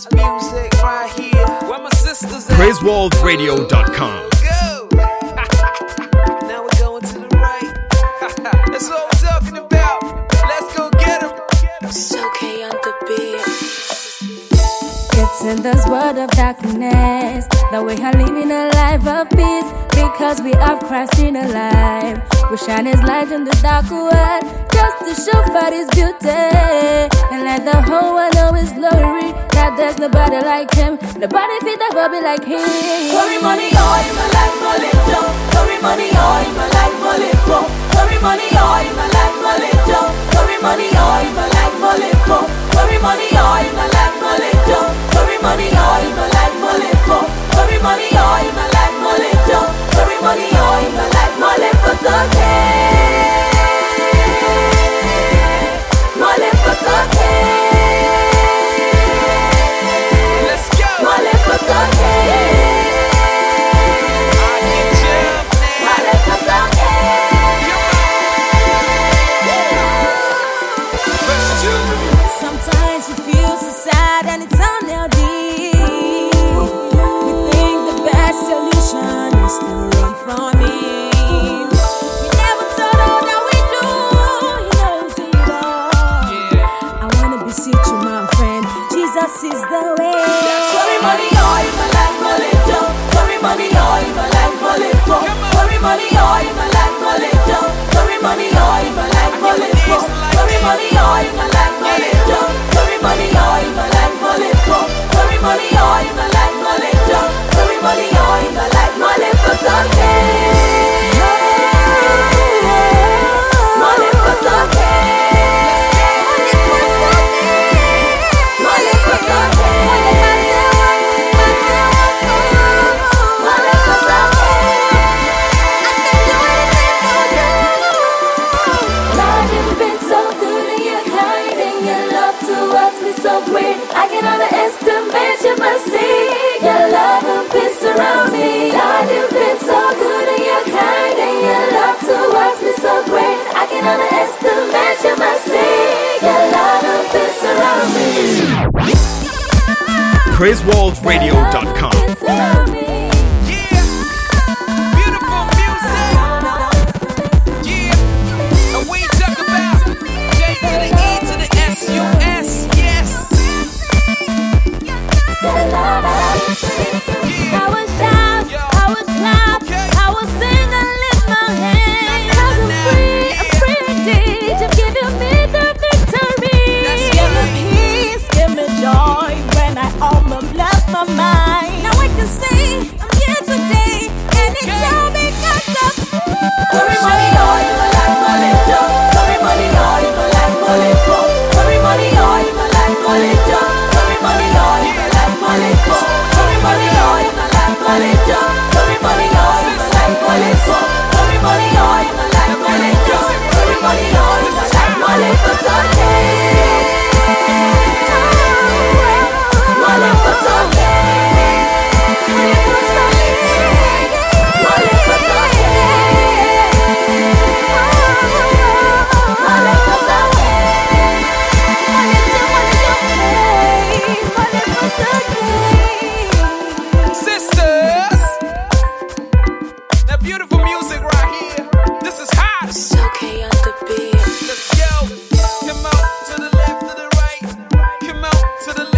music right here. Where my sisters at? PraiseWorldRadio.com. Go. Now we're going to the right. That's what we're talking about. Let's go get 'em. It's okay on the beat. It's in this world of darkness that we are living a life of peace, because we have Christ in our life. We shine His light in the dark world, just to show for His beauty, and let the whole world know His glory, that there's nobody like Him, nobody fit ever be like Him. Sorry money, oh, in my life, money, Joe. Sorry money, oh, in my life, money, Joe. Sorry money, oh, in my life, money, Joe. Sorry money, oh, in my life, money, Joe. Sorry money, oh, in my life, money, Joe. Sorry money, oh, in my life, money, Joe. Sorry money, oh, in my life, money, Joe. Sorry money, oh, in my life, money, for okay. Money for okay. Let's go. Money for okay. Sometimes you feel so sad and it's unhealthy. We think the best solution is to run from Him. We never thought all that we do, He knows it all. Yeah. I wanna beseech you, my friend, Jesus is the way. Sorry money, oh, in my life, money, Joe. Sorry money, oh, in my life, money, Joe. Sorry money, oh, in my life, money, Joe. Sorry money, oh, in my life, money, Joe. Sorry money, oh, in my life, money, Joe. Sorry money, oh, in my life, money, Joe. Sorry money, oh, in my life, money, Joe. Sorry money, oh, in my life, money, for okay. Money for okay. Money for okay. Lord, you've been so good and you're kind and your love towards me so great. I can underestimate your mercy. Your love and peace around me. Lord, you've been so good and you're kind and your love towards me so great. I can underestimate your mercy. Your love and peace around me. PraiseWorldRadio.com. Peace around me. Yeah. Beautiful music. Yeah. And we talk about J to the E to the S-U-S. Yes. I will shout, I will clap, I will sing and lift my hands. 'Cause I'm free indeed. You've given me the victory. Give me peace, give me joy when I almost lost my mind. Now I can say I'm here today, and it's all because of Sorry money, oh, in my life, money, Joe. Sorry money, oh, in my life, money, Joe. Sorry money, oh, in my life, money, Joe. Sorry money, oh, in my life, money, Joe. Sorry money, oh, in my life, money, Joe. Sorry money, oh, in my life, money, Joe. Sorry money, oh, in my life, money, Joe. Sorry money, oh, in my life, money, for okay. Money for okay. Money for okay. Money for Sisters. That beautiful music right here. This is hot. It's okay on the beat. Let's go. Come out to the left, to the right. Come out to the left.